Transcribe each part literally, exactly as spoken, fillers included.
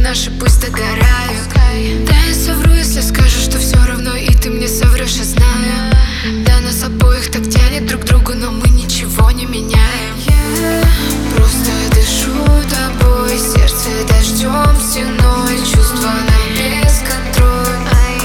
наши пусть догорают. Да, я совру, если скажу, что все равно и ты мне соврешь, я знаю. Да, нас обоих так тянет друг к другу, но мы ничего не меняем. Просто дышу тобой, сердце дождем стеной, чувства на бесконтроль.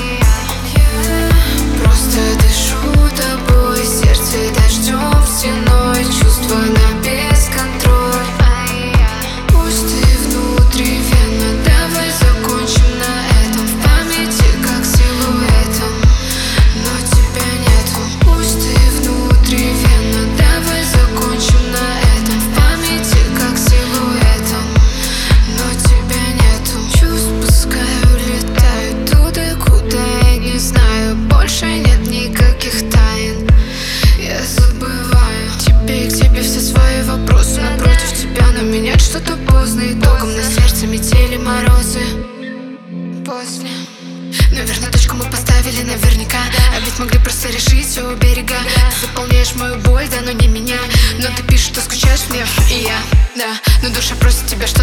Просто дышу тобой, сердце дождем стеной, чувства на бесконтроль. Пусть ты внутри венно, давай закончим на этом, в памяти как силуэтом, но тебя нету. Пусть ты внутри венно, давай закончим на этом, в памяти как силуэтом, но тебя нету. Чувств пускай улетают туда, куда я не знаю. Больше нет никаких тайн, я забываю. Тебе и к тебе все свои вопросы, напротив тебя, но менять что-то поздно. Итогом на сердце метели морозы. После наверное, точку мы поставили наверняка, а ведь могли просто решить все у берега. Ты заполняешь мою боль, да, но не меня. Но ты пишешь, что скучаешь мне, и я, да. Но душа просит тебя, что